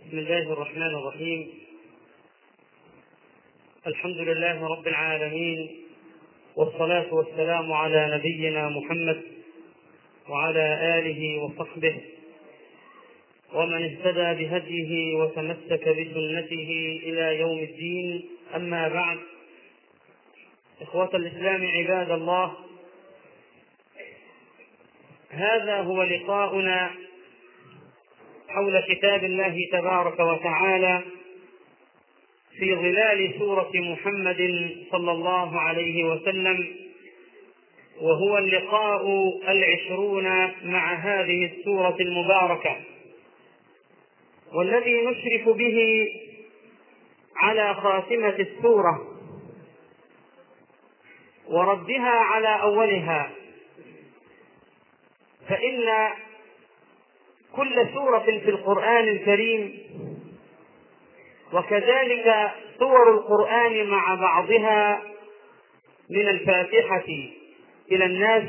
بسم الله الرحمن الرحيم. الحمد لله رب العالمين، والصلاة والسلام على نبينا محمد وعلى آله وصحبه ومن اهتدى بهديه وتمسك بسنته إلى يوم الدين. أما بعد، إخوة الإسلام عباد الله، هذا هو لقاؤنا حول كتاب الله تبارك وتعالى في ظلال سورة محمد صلى الله عليه وسلم، وهو اللقاء 20 مع هذه السورة المباركة، والذي نشرف به على خاتمة السورة وردها على أولها، فإن كل سورة في القرآن الكريم وكذلك سور القرآن مع بعضها من الفاتحة إلى الناس،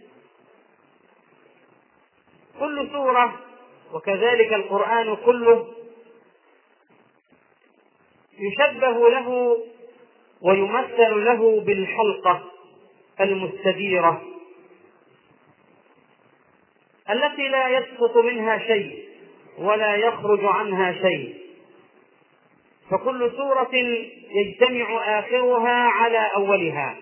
كل سورة وكذلك القرآن كله يشبه له ويمثل له بالحلقة المستديرة التي لا يسقط منها شيء ولا يخرج عنها شيء، فكل سورة يجتمع آخرها على أولها،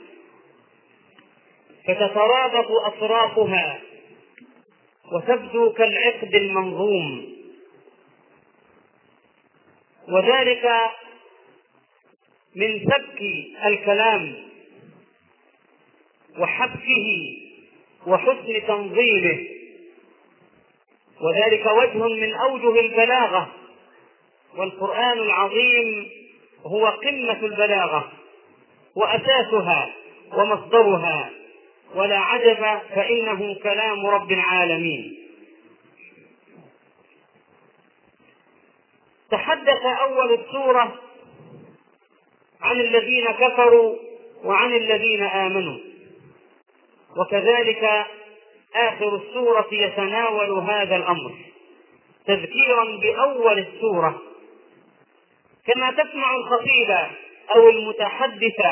فتترابط أطرافها وتبدو كالعقد المنظوم، وذلك من سبك الكلام وحبكه وحسن تنظيمه، وذلك وجه من أوجه البلاغة، والقرآن العظيم هو قمة البلاغة وأساسها ومصدرها، ولا عجب فإنه كلام رب العالمين. تحدث أول السورة عن الذين كفروا وعن الذين آمنوا، وكذلك آخر السورة يتناول هذا الأمر تذكيرا بأول السورة، كما تسمع الخطيب أو المتحدث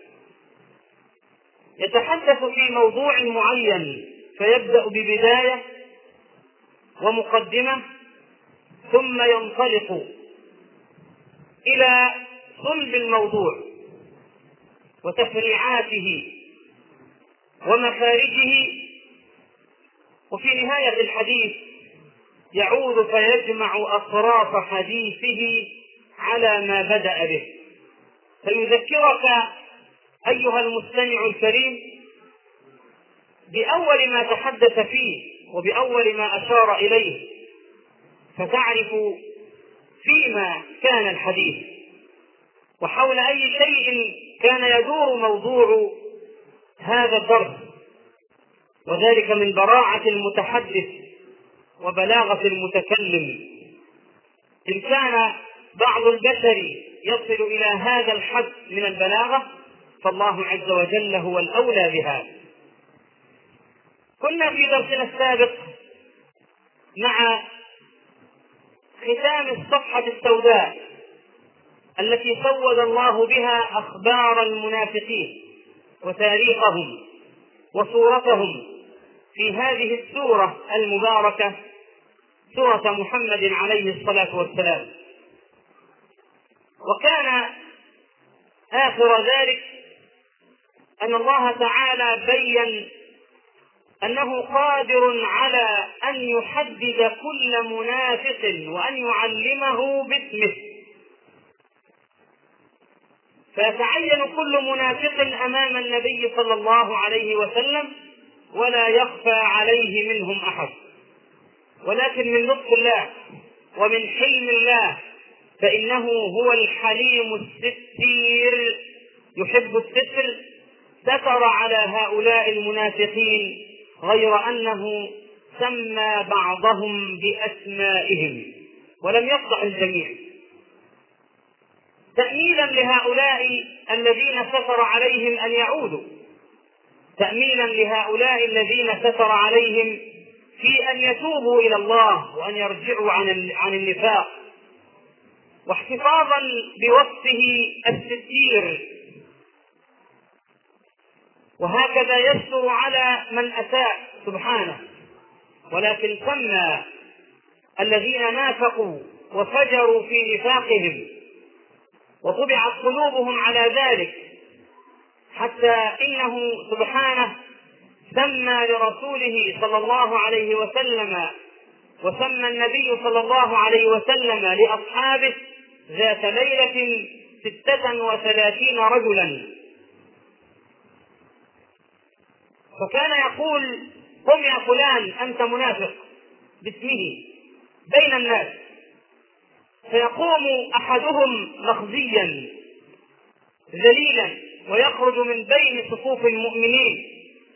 يتحدث في موضوع معين، فيبدأ ببداية ومقدمة ثم ينطلق إلى صلب الموضوع وتفريعاته ومخارجه، وفي نهاية الحديث يعود فيجمع أطراف حديثه على ما بدأ به، فيذكرك أيها المستمع الكريم بأول ما تحدث فيه وبأول ما أشار إليه، فتعرف فيما كان الحديث وحول أي شيء كان يدور موضوع هذا الدرس، وذلك من براعة المتحدث وبلاغة المتكلم. إن كان بعض البشر يصل إلى هذا الحد من البلاغة فالله عز وجل هو الأولى بها. كنا في درسنا السابق مع ختام الصفحة السوداء التي سود الله بها أخبار المنافقين وتاريخهم وصورتهم في هذه السورة المباركة، سورة محمد عليه الصلاة والسلام. وكان آخر ذلك أن الله تعالى بين أنه قادر على أن يحدد كل منافق وأن يعلمه باسمه، فيتعين كل منافق أمام النبي صلى الله عليه وسلم ولا يخفى عليه منهم أحد، ولكن من لطف الله ومن حلم الله فإنه هو الحليم الستير يحب الستر، ستر على هؤلاء المنافقين غير أنه سمى بعضهم بأسمائهم ولم يفضح الجميع، تأميلا لهؤلاء الذين ستر عليهم أن يعودوا، تأميلا لهؤلاء الذين ستر عليهم في أن يتوبوا إلى الله وأن يرجعوا عن النفاق واحتفاظا بوصفه الستير، وهكذا يستر على من أساء سبحانه. ولكن سمى الذين نافقوا وفجروا في نفاقهم وطبعت قلوبهم على ذلك، حتى إنه سبحانه سمى لرسوله صلى الله عليه وسلم، وسمى النبي صلى الله عليه وسلم لأصحابه ذات ليلة 36 رجلا، فكان يقول: قم يا فلان أنت منافق باسمه بين الناس، فيقوم أحدهم مخزيا ذليلا ويخرج من بين صفوف المؤمنين،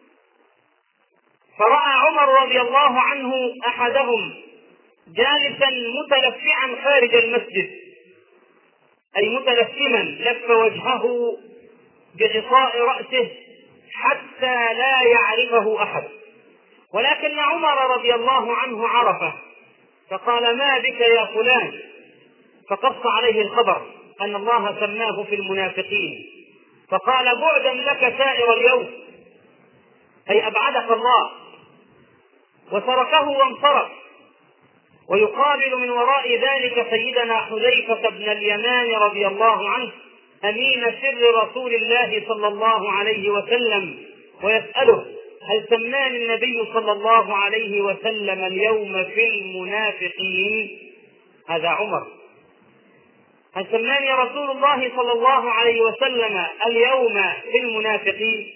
فرأى عمر رضي الله عنه أحدهم جالسا متلفعا خارج المسجد، أي متلثما لف وجهه بغطاء رأسه حتى لا يعرفه أحد، ولكن عمر رضي الله عنه عرفه فقال: ما بك يا فلان؟ فقص عليه الخبر أن الله سماه في المنافقين، فقال: بعدا لك سائر اليوم، أي أبعدك الله، وتركه وانصرف. ويقابل من وراء ذلك سيدنا حذيفة بن اليمان رضي الله عنه أمين سر رسول الله صلى الله عليه وسلم، ويسأله: هل سماني النبي صلى الله عليه وسلم اليوم في المنافقين؟ هذا عمر. هل سماني رسول الله صلى الله عليه وسلم اليوم في المنافقين؟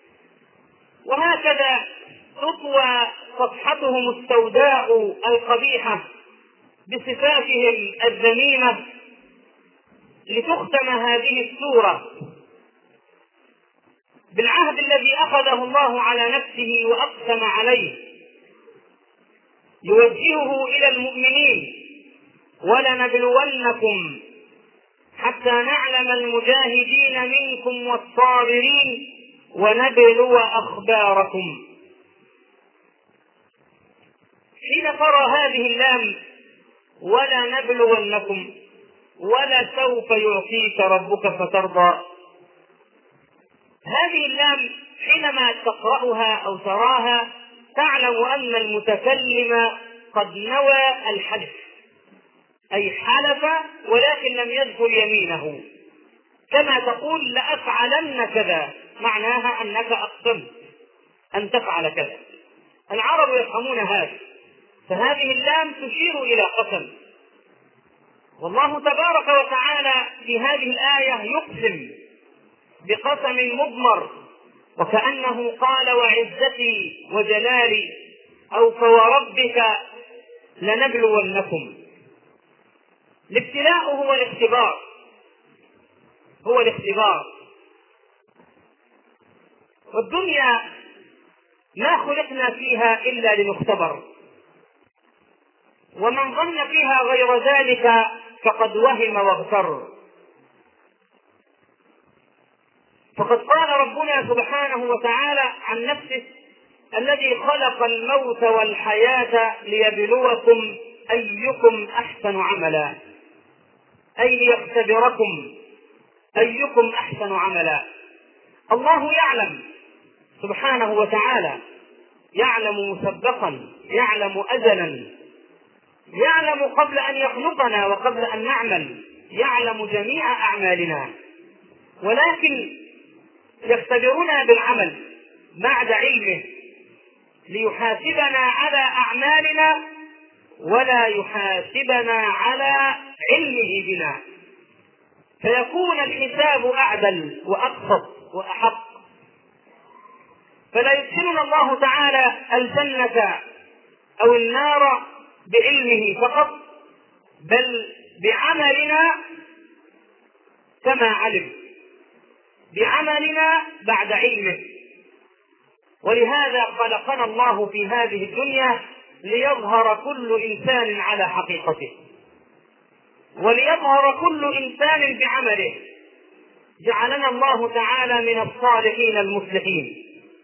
وهكذا تطوى صفحتهم السوداء القبيحة بصفاتهم الذميمة لتختم هذه السورة بالعهد الذي أخذه الله على نفسه وأقسم عليه، يوجهه إلى المؤمنين: ولنبلونكم حتى نعلم المجاهدين منكم والصابرين ونبلو أخباركم. حين ترى هذه اللام ولنبلونكم ولسوف يعطيك ربك فترضى، هذه اللام حينما تقرأها أو تراها تعلم أن المتكلم قد نوى الحلف، أي حلف ولكن لم يذكر يمينه، كما تقول: لأفعلن كذا، معناها أنك أقسمت أن تفعل كذا. العرب يفهمون هذا، فهذه اللام تشير إلى قسم. والله تبارك وتعالى في هذه الآية يقسم بقسم مضمر، وكأنه قال: وعزتي وجلالي، أو فوربك لنبلونكم. الابتلاء هو الاختبار، هو الاختبار. والدنيا ما خلقنا فيها إلا لنختبر، ومن ظن فيها غير ذلك فقد وهم واغتر. فقد قال ربنا سبحانه وتعالى عن نفسه: الذي خلق الموت والحياة ليبلوكم أيكم أحسن عملا، أي ليختبركم أيكم أحسن عملا. الله يعلم سبحانه وتعالى، يعلم مسبقا، يعلم أزلا، يعلم قبل أن يخلقنا وقبل أن نعمل، يعلم جميع أعمالنا، ولكن يختبرنا بالعمل بعد علمه ليحاسبنا على أعمالنا ولا يحاسبنا على علمه بنا، فيكون الحساب أعدل وأقسط وأحق. فلا يدخلنا الله تعالى الجنة أو النار بعلمه فقط، بل بعملنا كما علم، بعملنا بعد علمه. ولهذا خلقنا الله في هذه الدنيا ليظهر كل إنسان على حقيقته، وليظهر كل إنسان بعمله. جعلنا الله تعالى من الصالحين المصلحين.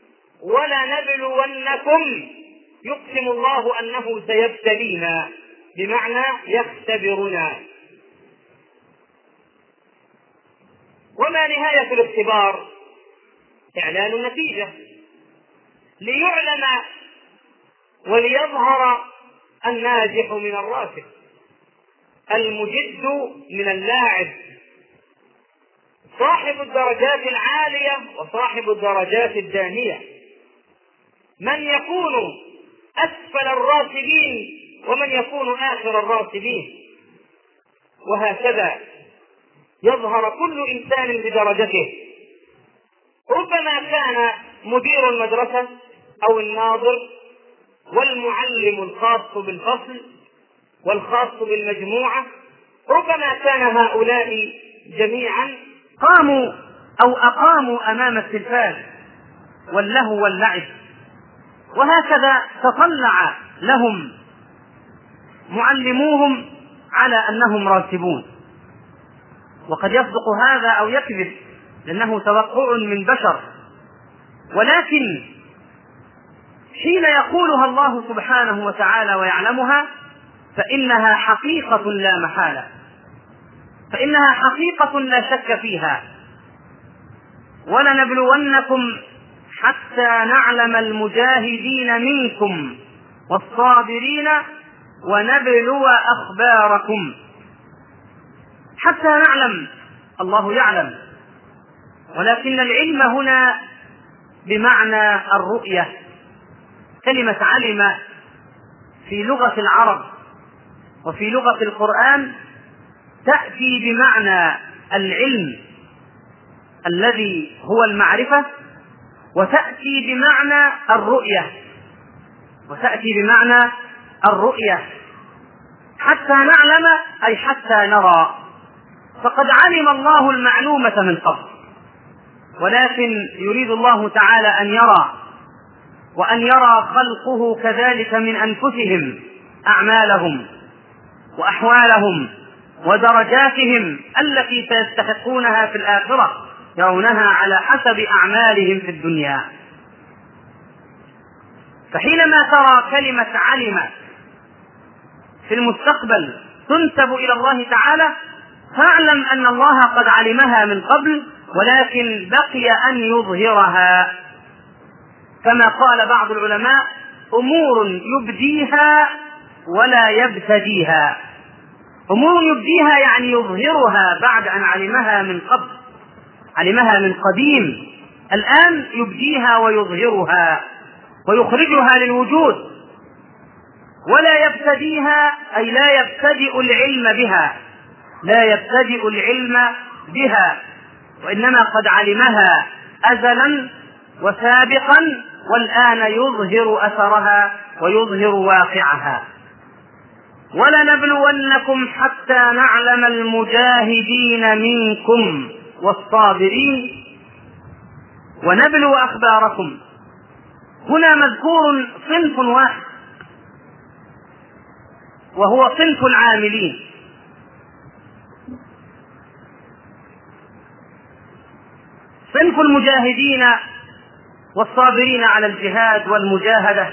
ولنبلونكم، يقسم الله أنه سيبتلينا، بمعنى يختبرنا. وما نهاية الاختبار؟ إعلان النتيجة ليعلم وليظهر الناجح من الراسخ، المجد من اللاعب، صاحب الدرجات العالية وصاحب الدرجات الدانية، من يكون أسفل الراتبين ومن يكون آخر الراتبين، وهكذا يظهر كل إنسان بدرجته. ربما كان مدير المدرسة أو الناظر والمعلم الخاص بالفصل والخاص بالمجموعة، ربما كان هؤلاء جميعا قاموا أو أقاموا أمام التلفاز واللهو واللعب، وهكذا تطلع لهم معلموهم على أنهم راتبون. وقد يصدق هذا أو يكذب لأنه توقع من بشر، ولكن حين يقولها الله سبحانه وتعالى ويعلمها فإنها حقيقة لا محالة، فإنها حقيقة لا شك فيها. ولنبلونكم حتى نعلم المجاهدين منكم والصابرين ونبلو أخباركم. حتى نعلم، الله يعلم، ولكن العلم هنا بمعنى الرؤية. كلمة علم في لغة العرب وفي لغة القرآن تأتي بمعنى العلم الذي هو المعرفة، وتأتي بمعنى الرؤية، حتى نعلم أي حتى نرى. فقد علم الله المعلومة من قبل، ولكن يريد الله تعالى أن يرى، وأن يرى خلقه كذلك من أنفسهم أعمالهم وأحوالهم ودرجاتهم التي سيستحقونها في الآخرة، يرونها على حسب أعمالهم في الدنيا. فحينما ترى كلمة علم في المستقبل تنسب إلى الله تعالى، فاعلم أن الله قد علمها من قبل، ولكن بقي أن يظهرها، كما قال بعض العلماء: أمور يبديها ولا يبتديها. أمور يبديها يعني يظهرها بعد أن علمها من قبل، علمها من قديم، الآن يبديها ويظهرها ويخرجها للوجود. ولا يبتديها أي لا يبتدئ العلم بها، وإنما قد علمها أزلا وسابقا، والآن يظهر أثرها ويظهر واقعها. ولنبلونكم حتى نعلم المجاهدين منكم والصابرين ونبلو أخباركم. هنا مذكور صنف واحد، وهو صنف العاملين. صنف المجاهدين والصابرين على الجهاد والمجاهدة،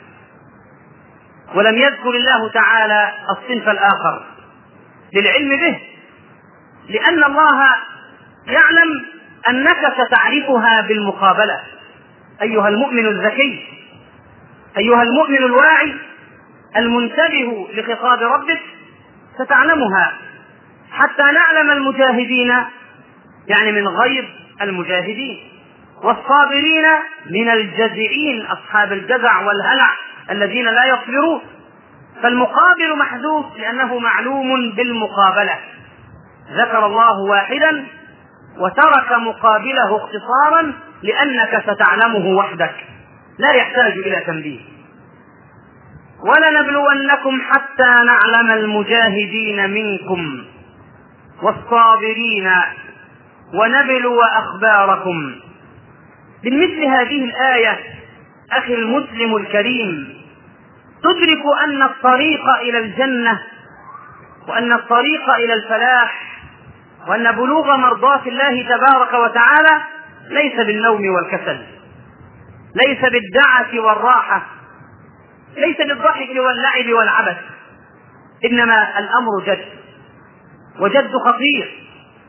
ولم يذكر الله تعالى الصنف الآخر للعلم به، لأن الله يعلم أنك ستعرفها بالمقابلة. أيها المؤمن الذكي، أيها المؤمن الواعي المنتبه لخطاب ربك، ستعلمها. حتى نعلم المجاهدين يعني من غير المجاهدين، والصابرين من الجزعين، أصحاب الجزع والهلع الذين لا يصبرون. فالمقابل محذوف لأنه معلوم بالمقابلة، ذكر الله واحدا وترك مقابله اختصارا لأنك ستعلمه وحدك، لا يحتاج إلى تنبيه. ولنبلونكم حتى نعلم المجاهدين منكم والصابرين ونبلو أخباركم. بالمثل هذه الآية أخي المسلم الكريم تدرك أن الطريق إلى الجنة وأن الطريق إلى الفلاح وأن بلوغ مرضات الله تبارك وتعالى ليس بالنوم والكسل، ليس بالدعة والراحة، ليس بالضحك واللعب والعبث، إنما الأمر جد، وجد خطير.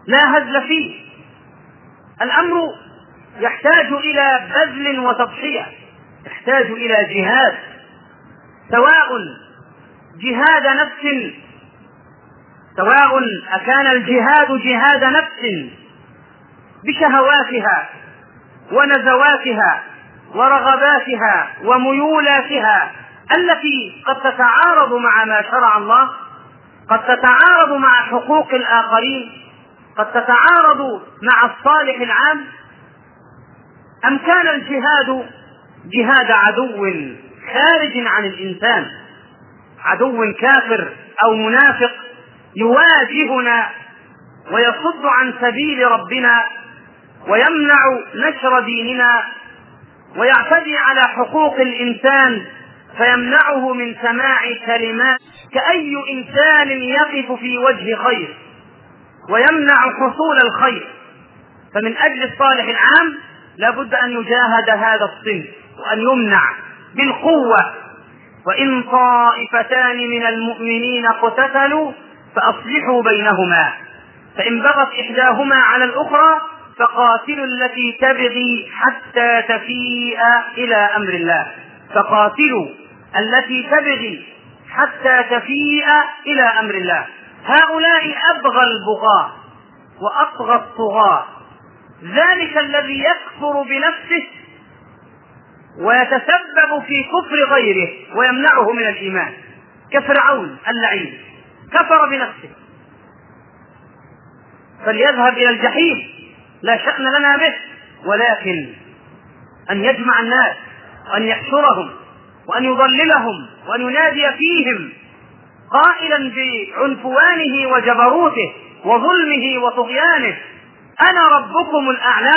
لا هزل فيه. الأمر يحتاج إلى بذل وتضحية، يحتاج إلى جهاد، سواء جهاد نفس، سواء أكان الجهاد جهاد نفس بشهواتها ونزواتها ورغباتها وميولاتها التي قد تتعارض مع ما شرع الله، قد تتعارض مع حقوق الآخرين، قد تتعارض مع الصالح العام، أم كان الجهاد جهاد عدو خارج عن الإنسان، عدو كافر أو منافق يواجهنا ويصد عن سبيل ربنا ويمنع نشر ديننا ويعتدي على حقوق الإنسان فيمنعه من سماع كلمات، كأي إنسان يقف في وجه خير ويمنع حصول الخير. فمن أجل الصالح العام لا بد أن يجاهد هذا الصنف وأن يمنع بالقوة. وإن طائفتان من المؤمنين اقتتلوا فأصلحوا بينهما، فإن بغت إحداهما على الأخرى فقاتلوا التي تبغي حتى تفيء إلى أمر الله، فقاتلوا التي تبغي حتى تفيء إلى أمر الله. هؤلاء أبغى البغاة وأطغى الطغاة، ذلك الذي يكفر بنفسه ويتسبب في كفر غيره ويمنعه من الإيمان، كفرعون اللعين كفر بنفسه فليذهب إلى الجحيم لا شأن لنا به، ولكن أن يجمع الناس وأن يحشرهم وأن يضللهم وأن ينادي فيهم قائلا بعنفوانه وجبروته وظلمه وطغيانه أنا ربكم الأعلى،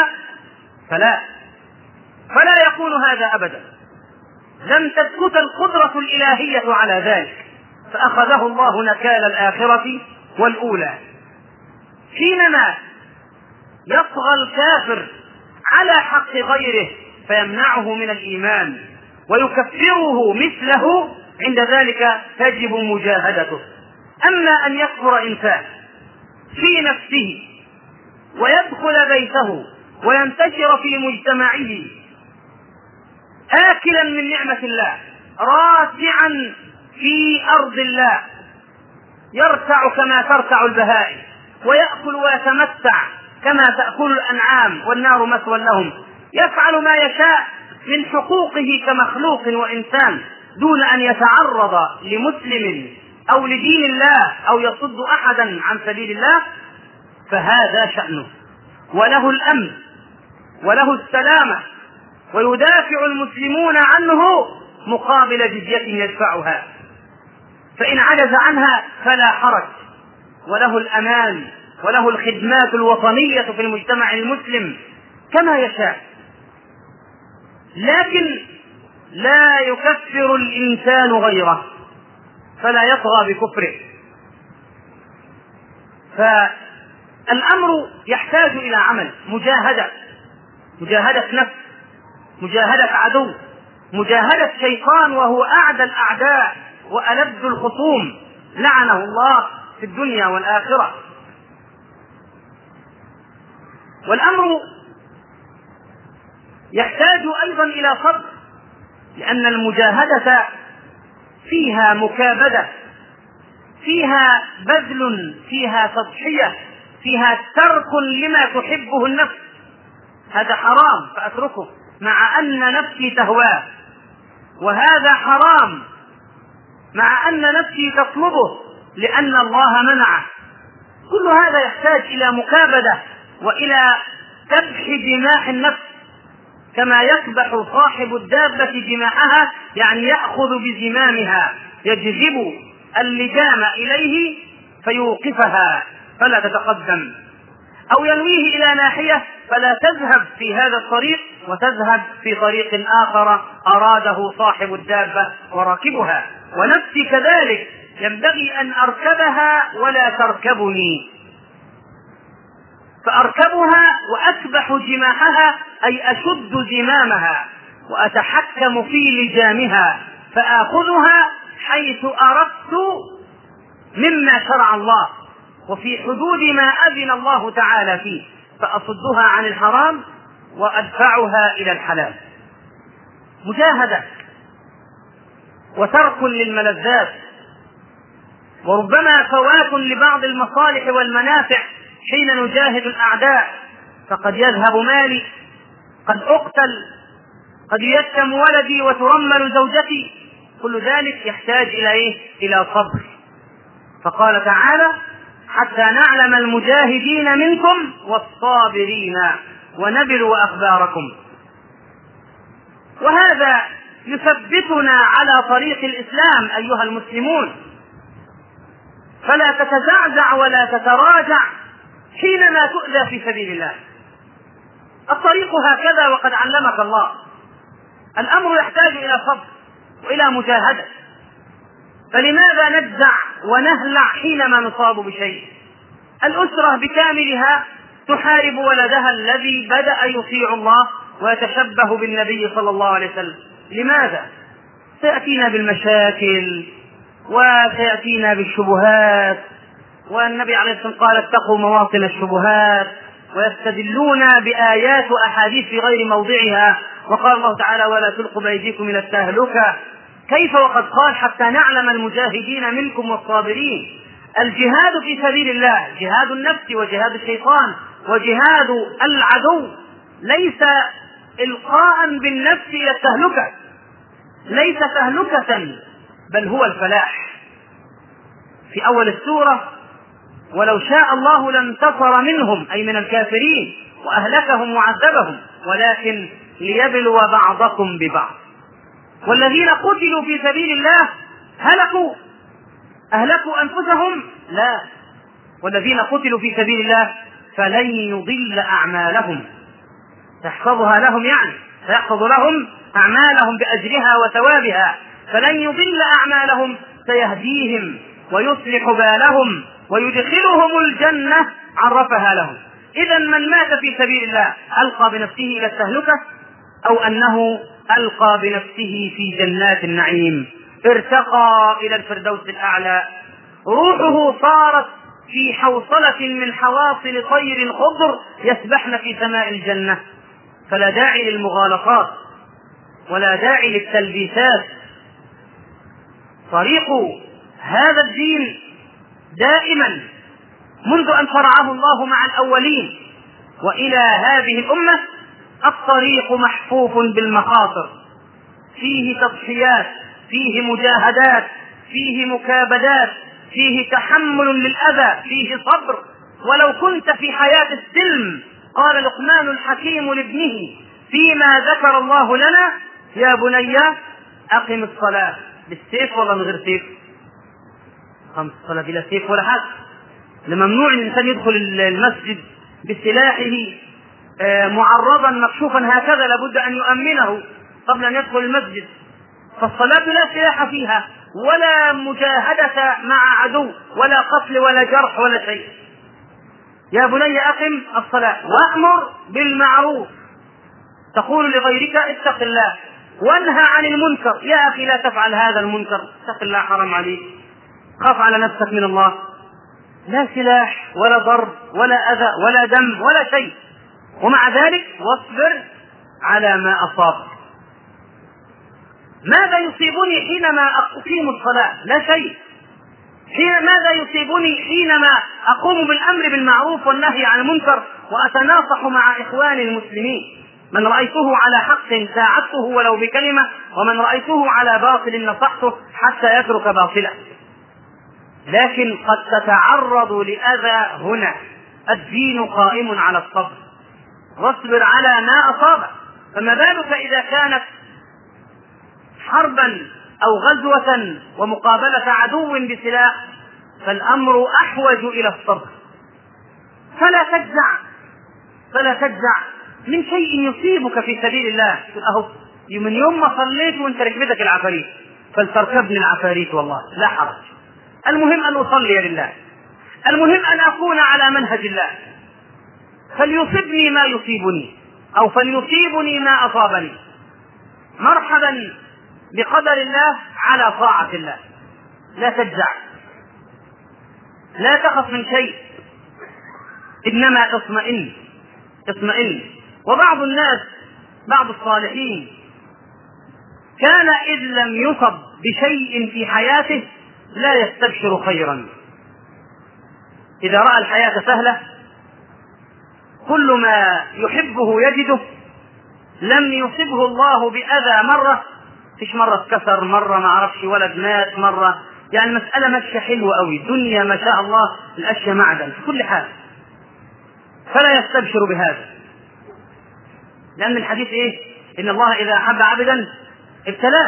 فلا يكون هذا أبدا. لم تسكت القدرة الإلهية على ذلك، فأخذه الله نكال الآخرة والأولى. حينما يطغى الكافر على حق غيره فيمنعه من الإيمان ويكفره مثله، عند ذلك تجب مجاهدته. أما أن يكفر إنسان في نفسه ويدخل بيته وينتشر في مجتمعه آكلا من نعمة الله راتعا في أرض الله، يرتع كما ترتع البهائم ويأكل ويتمتع كما تأكل الأنعام والنار مثوى لهم، يفعل ما يشاء من حقوقه كمخلوق وإنسان دون أن يتعرض لمسلم أو لدين الله أو يصد أحدا عن سبيل الله، فهذا شأنه وله الأمن وله السلامة ويدافع المسلمون عنه مقابل جزية يدفعها، فإن عجز عنها فلا حرج، وله الأمان وله الخدمات الوطنية في المجتمع المسلم كما يشاء. لكن لا يكفر الإنسان غيره فلا يطغى بكفره. فالأمر يحتاج إلى عمل، مجاهدة نفس، مجاهدة عدو، مجاهدة شيطان وهو أعدى الأعداء وألد الخصوم لعنه الله في الدنيا والآخرة. والأمر يحتاج أيضا إلى صبر، لأن المجاهدة فيها مكابدة، فيها بذل، فيها تضحية، فيها ترك لما تحبه النفس. هذا حرام فأتركه مع أن نفسي تهواه، وهذا حرام مع أن نفسي تطلبه لأن الله منعه. كل هذا يحتاج إلى مكابدة وإلى كبح جماح النفس، كما يكبح صاحب الدابة جماحها، يعني يأخذ بزمامها، يجذب اللجام إليه فيوقفها فلا تتقدم، أو ينويه إلى ناحية فلا تذهب في هذا الطريق وتذهب في طريق آخر أراده صاحب الدابة وراكبها. ونفسي كذلك ينبغي أن أركبها ولا تركبني، فأركبها وأكبح جماحها، أي أشد زمامها وأتحكم في لجامها فآخذها حيث أردت مما شرع الله، وفي حدود ما أذن الله تعالى فيه، فأصدها عن الحرام وأدفعها إلى الحلال. مجاهدة وترك للملذات، وربما فوات لبعض المصالح والمنافع حين نجاهد الأعداء، فقد يذهب مالي، قد أقتل، قد يتم ولدي وترمل زوجتي، كل ذلك يحتاج إلى صبر. فقال تعالى: حتى نعلم المجاهدين منكم والصابرين ونبلو أخباركم. وهذا يثبتنا على طريق الإسلام أيها المسلمون، فلا تتزعزع ولا تتراجع حينما تؤذى في سبيل الله. الطريق هكذا وقد علمك الله. الأمر يحتاج إلى صبر وإلى مجاهدة، فلماذا نجزع ونهلع حينما نصاب بشيء؟ الأسرة بكاملها تحارب ولدها الذي بدأ يطيع الله ويتشبه بالنبي صلى الله عليه وسلم. لماذا؟ سيأتينا بالمشاكل وسيأتينا بالشبهات، والنبي عليه الصلاة والسلام قال: اتقوا مواطن الشبهات، ويستدلون بآيات وأحاديث في غير موضعها، وقال الله تعالى: ولا تلقوا بأيديكم إلى التهلكة. كيف وقد قال: حتى نعلم المجاهدين منكم والصابرين. الجهاد في سبيل الله جهاد النفس وجهاد الشيطان وجهاد العدو، ليس إلقاء بالنفس إلى التهلكة، ليس تهلكة، بل هو الفلاح. في أول السورة: ولو شاء الله لانتصر منهم، أي من الكافرين، وأهلكهم وعذبهم، ولكن ليبلو بعضكم ببعض. والذين قتلوا في سبيل الله أهلكوا أنفسهم؟ لا، والذين قتلوا في سبيل الله فلن يضل أعمالهم. تحفظها لهم، يعني سيحفظ لهم أعمالهم بأجرها وثوابها، فلن يضل أعمالهم، سيهديهم ويصلح بالهم ويدخلهم الجنة عرفها لهم. إذا من مات في سبيل الله ألقى بنفسه إلى التهلكة، أو أنه ألقى بنفسه في جنات النعيم، ارتقى إلى الفردوس الأعلى، روحه صارت في حوصلة من حواصل طير خضر يسبحن في سماء الجنة. فلا داعي للمغالطات ولا داعي للتلبيسات. طريق هذا الدين دائما منذ أن شرعه الله مع الأولين وإلى هذه الأمة الطريق محفوف بالمخاطر، فيه تضحيات، فيه مجاهدات، فيه مكابدات، فيه تحمل للأذى، فيه صبر. ولو كنت في حياة السلم، قال لقمان الحكيم لابنه فيما ذكر الله لنا: يا بني أقم الصلاة. بالسيف ولا من غير سيف؟ خمس صلاة بلا سيف ولا حاجة. لممنوع الإنسان يدخل المسجد بسلاحه معرضا مكشوفا هكذا، لابد أن يؤمنه قبل أن يدخل المسجد. فالصلاة لا سلاح فيها ولا مجاهدة مع عدو ولا قتل ولا جرح ولا شيء. يا بني أقم الصلاة وأمر بالمعروف، تقول لغيرك اتق الله، وانهى عن المنكر. يا أخي لا تفعل هذا المنكر، اتق الله، حرام عليك، خاف على نفسك من الله. لا سلاح ولا ضرب ولا أذى ولا دم ولا شيء، ومع ذلك واصبر على ما أصاب. ماذا يصيبني حينما أقيم الصلاة؟ لا شيء. ماذا يصيبني حينما أقوم بالأمر بالمعروف والنهي عن المنكر وأتناصح مع إخواني المسلمين؟ من رأيته على حق ساعدته ولو بكلمة، ومن رأيته على باطل نصحته حتى يترك باطله. لكن قد تتعرض لأذى هنا. الدين قائم على الصبر، واصبر على ما أصابك. فما بالك إذا كانت حربا أو غزوة ومقابلة عدو بسلاح، فالأمر أحوج إلى الصبر. فلا تجزع من شيء يصيبك في سبيل الله. أهو من يوم ما صليت وانت ركبتك العفاريت فلتركبني العفاريت، والله لا حرج. المهم أن أصلي لله، المهم أن أكون على منهج الله. فليصبني ما يصيبني أو فليصيبني ما أصابني. مرحبا بقدر الله على طاعة الله. لا تجزع. لا تخف من شيء، إنما اطمئن. وبعض الناس، بعض الصالحين، كان إذ لم يصب بشيء في حياته لا يستبشر خيرا. إذا رأى الحياة سهلة كل ما يحبه يجده، لم يصبه الله بأذى مرة، فيش مرة اتكسر، مرة ما عرفش ولد مات، مرة يعني مسألة ماشية حلوة قوي، الدنيا ما شاء الله الأشياء معدن في كل حال، فلا يستبشر بهذا. لأن الحديث إيه؟ إن الله إذا أحب عبدا ابتلاه.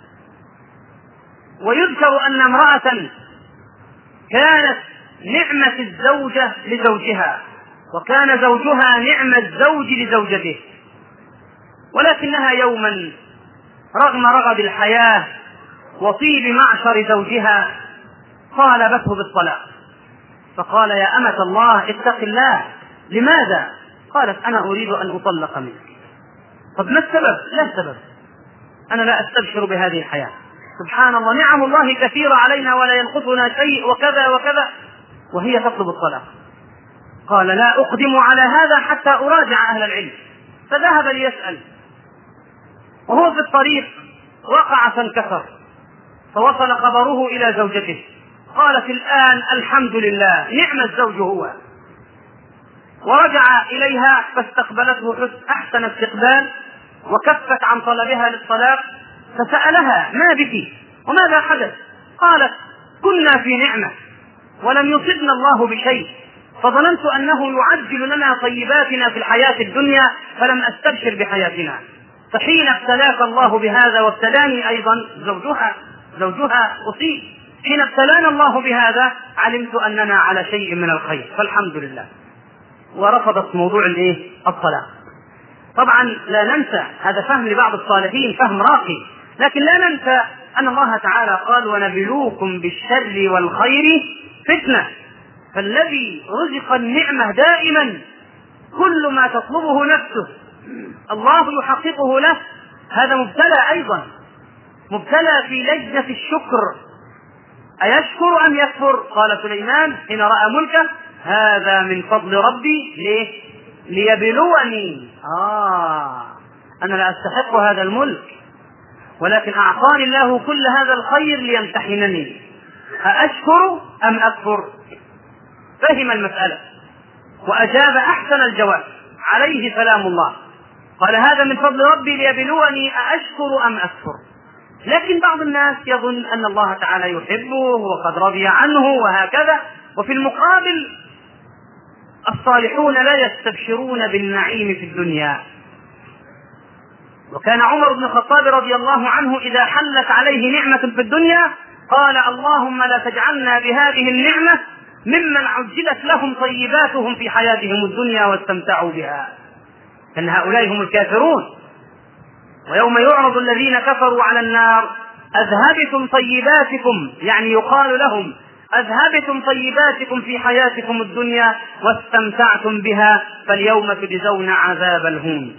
ويذكر أن امرأة كانت نعمة الزوجة لزوجها، وكان زوجها نعم الزوج لزوجته، ولكنها يوما رغم رغد الحياة وطيب معشر زوجها طالبته بالطلاق، فقال: يا أمة الله اتق الله. لماذا؟ قالت: أنا أريد أن أطلق منك. طب ما السبب؟ لا سبب، أنا لا أستبشر بهذه الحياة. سبحان الله، نعم الله كثيرة علينا ولا ينقصنا شيء وكذا وكذا، وهي تطلب الطلاق. قال: لا أقدم على هذا حتى أراجع أهل العلم. فذهب ليسأل، وهو في الطريق وقع فانكسر، فوصل خبره إلى زوجته، قالت: الآن الحمد لله، نعم الزوج هو. ورجع إليها فاستقبلته أحسن استقبال، وكفت عن طلبها للطلاق، فسألها: ما بك وماذا حدث؟ قالت: كنا في نعمة ولم يصبنا الله بشيء، فظننت أنه يعجل لنا طيباتنا في الحياة الدنيا فلم أستبشر بحياتنا، فحين ابتلاك الله بهذا وابتلاني أيضا زوجها أصيب، حين ابتلانا الله بهذا علمت أننا على شيء من الخير فالحمد لله. ورفضت موضوع الطلاق. طبعا لا ننسى، هذا فهم لبعض الصالحين، فهم راقي، لكن لا ننسى أن الله تعالى قال: ونبلوكم بالشر والخير فتنة. فالذي رزق النعمة دائما كل ما تطلبه نفسه الله يحققه له، هذا مبتلى أيضا، مبتلى في لجنة الشكر، أيشكر أم يكفر؟ قال سليمان حين رأى ملكه: هذا من فضل ربي ليبلوني. أنا لا أستحق هذا الملك، ولكن أعطاني الله كل هذا الخير ليمتحنني، أأشكر أم أكفر؟ فهم المسألة وأجاب أحسن الجواب، عليه سلام الله، قال: هذا من فضل ربي ليبلوني أأشكر أم أكفر. لكن بعض الناس يظن أن الله تعالى يحبه وقد رضي عنه وهكذا، وفي المقابل الصالحون لا يستبشرون بالنعيم في الدنيا. وكان عمر بن الخطاب رضي الله عنه إذا حلت عليه نعمة في الدنيا قال: اللهم لا تجعلنا بهذه النعمة ممن عجلت لهم طيباتهم في حياتهم الدنيا واستمتعوا بها، إن هؤلاء هم الكافرون. ويوم يعرض الذين كفروا على النار: أذهبتم طيباتكم، يعني يقال لهم: أذهبتم طيباتكم في حياتكم الدنيا واستمتعتم بها، فاليوم تجزون عذاب الهون.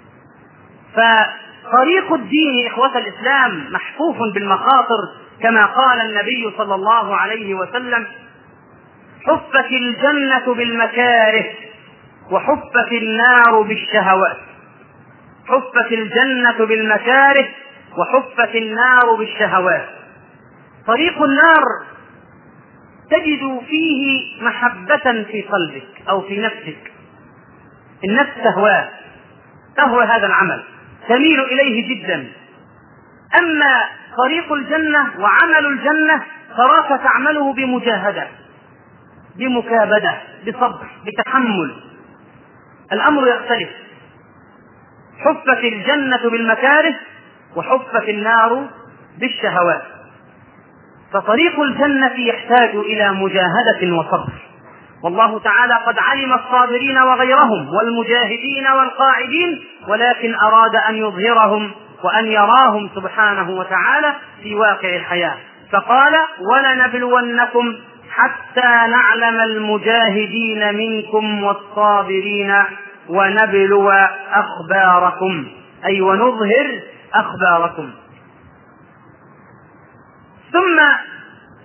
فطريق الدين إخوة الإسلام محفوف بالمخاطر، كما قال النبي صلى الله عليه وسلم: حفت الجنة بالمكاره وحفت النار بالشهوات. حفت الجنة بالمكاره وحفت النار بالشهوات. طريق النار تجد فيه محبة في قلبك أو في نفسك، النفس تهوى هذا العمل، تميل إليه جدا. أما طريق الجنة وعمل الجنة تراك تعمله بمجاهدة، بمكابدة، بصبر، بتحمل، الأمر يختلف. حفت الجنة بالمكاره وحفت النار بالشهوات. فطريق الجنة يحتاج إلى مجاهدة وصبر، والله تعالى قد علم الصابرين وغيرهم والمجاهدين والقاعدين، ولكن أراد أن يظهرهم وأن يراهم سبحانه وتعالى في واقع الحياة، فقال: ولنبلونكم حتى نعلم المجاهدين منكم والصابرين ونبلو أخباركم، أي ونظهر أخباركم. ثم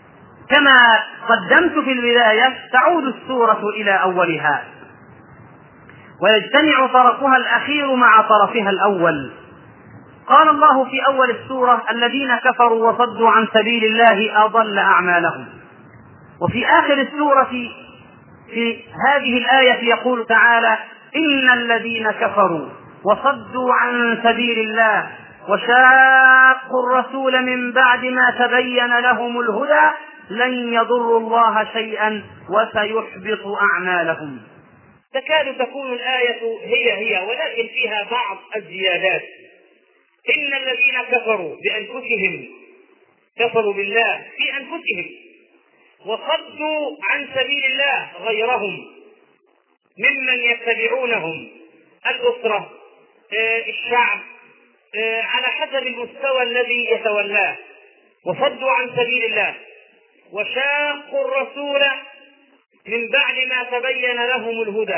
كما قدمت في البداية تعود السورة إلى أولها، ويجتمع طرفها الأخير مع طرفها الأول. قال الله في أول السورة: الذين كفروا وصدوا عن سبيل الله أضل أعمالهم. وفي آخر السورة في هذه الآية يقول تعالى: إن الذين كفروا وصدوا عن سبيل الله وشاقوا الرسول من بعد ما تبين لهم الهدى لن يضروا الله شيئا وسيحبط أعمالهم. تكاد تكون الآية هي ولكن فيها بعض الزيادات. إن الذين كفروا بأنفسهم، كفروا بالله في أنفسهم، وصدوا عن سبيل الله غيرهم ممن يتبعونهم، الأسرة، الشعب، على حسب المستوى الذي يتولاه، وصدوا عن سبيل الله. وشاقوا الرسول من بعد ما تبين لهم الهدى.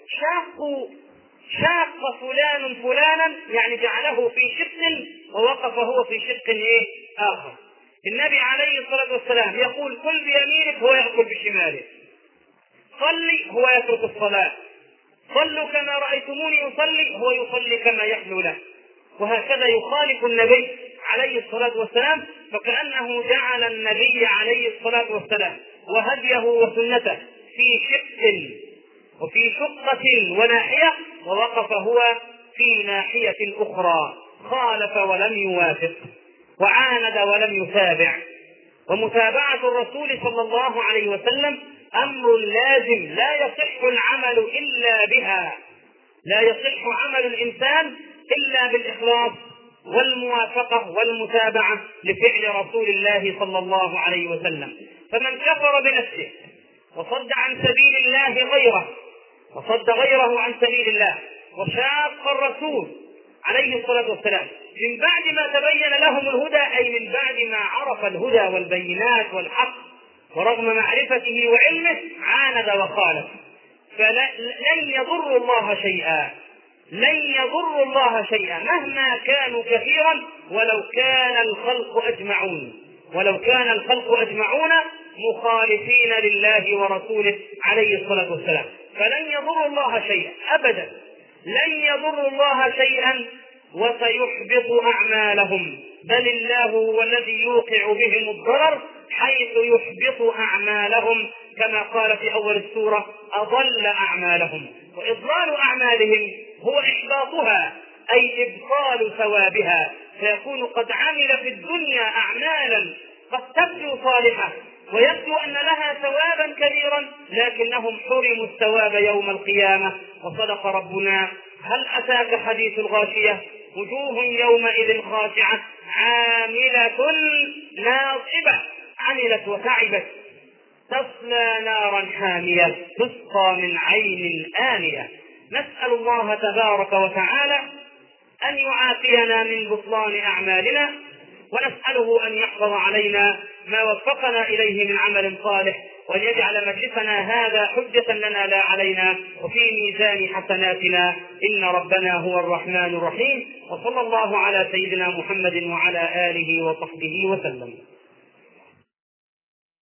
شاق فلان فلانا، يعني جعله في شق ووقف هو في شق آخر. النبي عليه الصلاة والسلام يقول: كل بيمينك، هو يأكل بشماله. صلي، هو يترك الصلاة. صلوا كما رأيتموني أصلي، هو يصلي كما يحلو له. وهكذا يخالف النبي عليه الصلاة والسلام، فكأنه جعل النبي عليه الصلاة والسلام وهديه وسنته في شق وفي شقة وناحية، ووقف هو في ناحية أخرى، خالف ولم يوافق، وعاند ولم يتابع. ومتابعة الرسول صلى الله عليه وسلم أمر لازم، لا يصح العمل إلا بها، لا يصح عمل الإنسان إلا بالإخلاص والموافقة والمتابعة لفعل رسول الله صلى الله عليه وسلم. فمن كفر بنفسه وصد عن سبيل الله غيره، وصد غيره عن سبيل الله، وشاق الرسول عليه الصلاة والسلام من بعد ما تبين لهم الهدى، أي من بعد ما عرف الهدى والبينات والحق، ورغم معرفته وعلمه عاند وخالف، فلن يضر الله شيئا، لن يضر الله شيئا مهما كانوا كثيرا، ولو كان الخلق أجمعون مخالفين لله ورسوله عليه الصلاة والسلام. فلن يضر الله شيئا أبدا، لن يضر الله شيئا وسيحبط أعمالهم، بل الله هو الذي يوقع بهم الضرر حيث يحبط أعمالهم، كما قال في أول السورة: أضل أعمالهم. وإضلال أعمالهم هو إحباطها، أي إبطال ثوابها، فيكون قد عمل في الدنيا أعمالا قد تبدو صالحة ويبدو أن لها ثوابا كبيرا، لكنهم حرموا الثواب يوم القيامة. وصدق ربنا: هل أتاك حديث الغاشية؟ وجوه يومئذ خاشعة عاملة ناصبة، عملت وتعبت، تصلى نارا حامية تسقى من عين آنية. نسأل الله تبارك وتعالى أن يعافينا من بطلان أعمالنا، ونسأله أن يحفظ علينا ما وفقنا إليه من عمل صالح، وأن يجعل مجلسنا هذا حجة لنا لا علينا وفي ميزان حسناتنا، إن ربنا هو الرحمن الرحيم. وصلى الله على سيدنا محمد وعلى آله وصحبه وسلم.